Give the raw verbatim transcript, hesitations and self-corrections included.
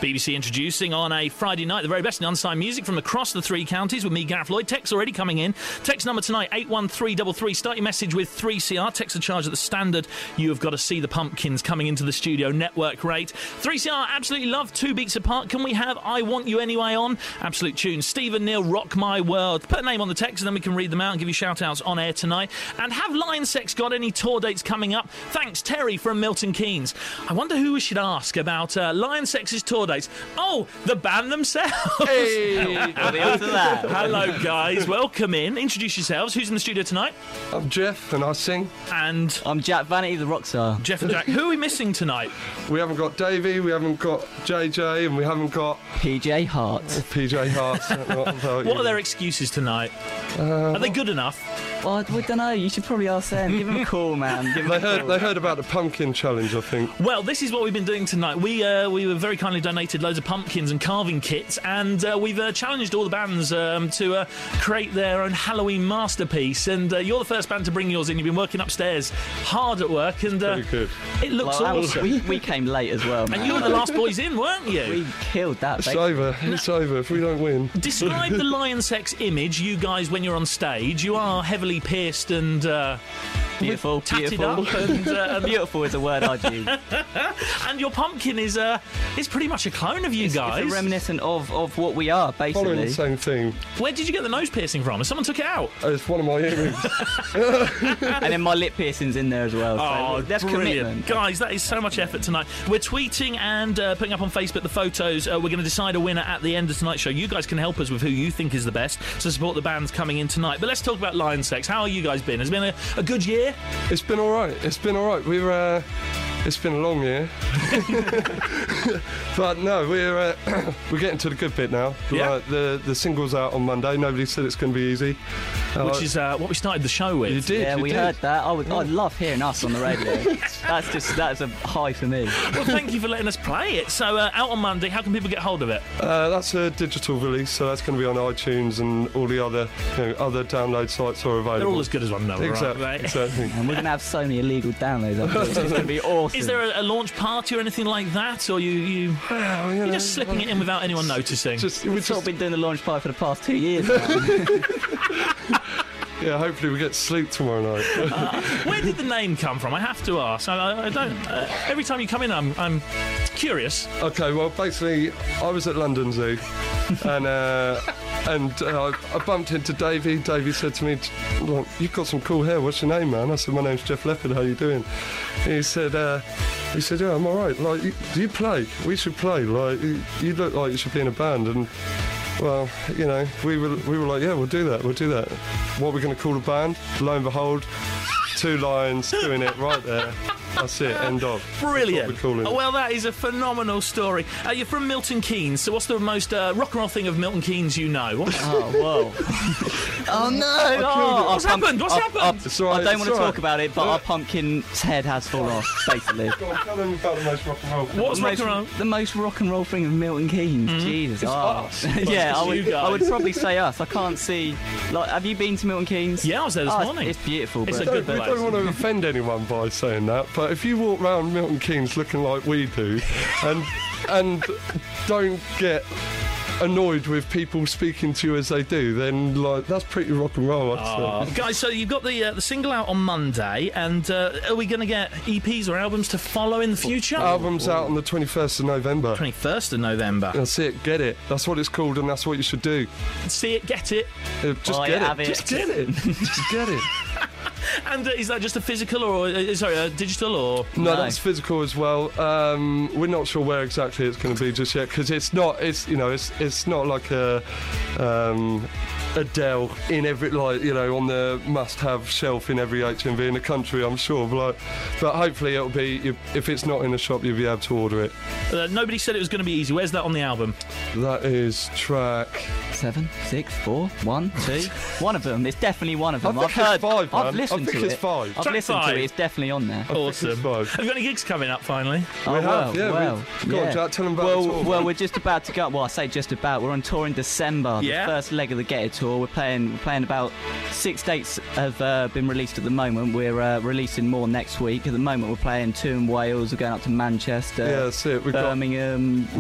B B C introducing on a Friday night the very best in unsigned music from across the three counties with me, Gareth Lloyd. Text already coming in. Text number tonight, eight one three three three. Start your message with three C R. Text the charge at the standard. You have got to see the Pumpkins coming into the studio network rate. three C R absolutely love Two Beats Apart. Can we have I Want You Anyway on? Absolute tune. Stephen Neal, Rock My World. Put a name on the text and then we can read them out and give you shout-outs on air tonight. And have Lion Sex got any tour dates coming up? Thanks, Terry from Milton Keynes. I wonder who we should ask about uh, Lion Sex's tour dates. Oh, the band themselves. Hey, got the answer to that. Hello, guys. Welcome in. Introduce yourselves. Who's in the studio tonight? I'm Jeff, and I sing. And I'm Jack Vanity, the rock star. Jeff and Jack. Who are we missing tonight? We haven't got Davey, we haven't got J J, and we haven't got P J Hart. P J Hart. What are their excuses tonight? Uh, are they good enough? Well, we don't know. You should probably ask them. Give them a call, man. Give them They a heard, call. they heard about the pumpkin challenge, I think. Well, this is what we've been doing tonight. We uh, we were very kindly donated loads of pumpkins and carving kits, and uh, we've uh, challenged all the bands um, to uh, create their own Halloween masterpiece. And uh, you're the first band to bring yours in. You've been working upstairs, hard at work, and uh, Pretty good. it looks Well, awesome. we, we came late as well, man. And you were the last boys in, weren't you? We killed that, It's basically. over, it's over if we don't win. Describe the Lion Sex image, you guys, when you're on stage. You are heavily pierced and uh, Beautiful, tatted beautiful. up, and, uh, Beautiful is a word I'd use. and your pumpkin is uh, is pretty much a clone of you It's, guys. it's a reminiscent of, of what we are, Following basically. the same theme. Where did you get the nose piercing from? Someone took it out. It's one of my earrings. And then my lip piercing's in there as well. So Oh, that's brilliant. commitment. Guys, that is so much effort tonight. We're tweeting and uh, putting up on Facebook the photos. Uh, we're going to decide a winner at the end of tonight's show. You guys can help us with who you think is the best to support the bands coming in tonight. But let's talk about Lion Sex. How have you guys been? Has it been a, a good year? It's been all right. It's been all right. We were. Uh, it's been a long year, but no, we're uh, we're getting to the good bit now. Yeah. Like, the the single's out on Monday. Nobody said it's going to be easy. Uh, Which is uh, what we started the show with. you did. Yeah, you we did. heard that. I would, I'd love hearing us on the radio. That's just that's a high for me. Well, thank you for letting us play it. So, uh, out on Monday, how can people get hold of it? Uh, that's a digital release, so that's going to be on iTunes and all the other you know, other download sites are available. They're all as good as one another, exactly. aren't they? Exactly. And we're going to have so many illegal downloads. I think. It's going to be awesome. Is there a, a launch party or anything like that? Or you, you, Well, you you're know, just slipping it in without anyone noticing? Just, we We've sort just, of been doing the launch party for the past two years now. yeah. Hopefully, we get sleep tomorrow night. Uh, where did the name come from? I have to ask. I, I, I don't. Uh, every time you come in, I'm, I'm curious. Okay, well, basically, I was at London Zoo, and uh, and uh, I bumped into Davey. Davey said to me, "Look, you've got some cool hair. What's your name, man?" I said, "My name's Jeff Leppard. How you doing?" And he said, uh, "He said, yeah, I'm all right. Like, you, do you play? We should play. Like, you, you look like you should be in a band." And well, you know, we were we were like, "Yeah, we'll do that. We'll do that." What are we going to call the band? Lo and behold, two lions doing it right there. That's it. End of. Brilliant. That's what we're calling it. Well, that is a phenomenal story. Uh, you're from Milton Keynes, so what's the most uh, rock and roll thing of Milton Keynes you know? What? Oh, whoa. oh, no. Oh, what's our pump- happened? What's our- happened? our- It's all right, I don't it's want to all talk right. about it, but Uh, our pumpkin's head has fallen off, basically. Go on, tell them about the most rock and roll. What's the rock most, and roll? the most rock and roll thing of Milton Keynes. Jesus. It's oh. us. yeah, I It's would, you guys. I would probably say us. I can't see. Like, have you been to Milton Keynes? Yeah, I was there this Oh, it's- morning. It's beautiful, It's but a Don't, good we place. don't want to offend anyone by saying that, but if you walk around Milton Keynes looking like we do, and and don't get annoyed with people speaking to you as they do, then like that's pretty rock and roll. I'd Uh, say. guys, so you've got the uh, the single out on Monday, and uh, are we going to get E Ps or albums to follow in the future? Album's out on the twenty-first of November. twenty-first of November. That's it. Get it. That's what it's called, and that's what you should do. See it, get it. Uh, Just Buy get it, it. have it. Just get it. Just get it. And uh, is that just a physical or uh, sorry, a digital or? No, No. that's physical as well. Um, we're not sure where exactly it's going to be just yet because it's not. It's you know, it's it's not like a um, Adele in every like you know on the must-have shelf in every H M V in the country. I'm sure, but, like, but hopefully it'll be. You, if it's not in the shop, you'll be able to order it. Uh, nobody said it was going to be easy. Where's that on the album? That is track. Seven, six, four, one, two. One of them. It's definitely one of them. I I've think it's heard. five, I've man. listened I think to it's it. five. I've Track listened five. to it. It's definitely on there. I think it's Awesome. five. Have you got any gigs coming up finally? Oh, We well, have, yeah, we- well, Go on, yeah. Jack, tell 'em about well, the tour. well, we're just about to go. Well, I say just about. We're on tour in December. Yeah. The first leg of the Get It tour. We're playing. We're playing about six dates have uh, been released at the moment. We're uh, releasing more next week. At the moment, we're playing two in Wales. We're going up to Manchester, Yeah, that's it. We've got Birmingham, we've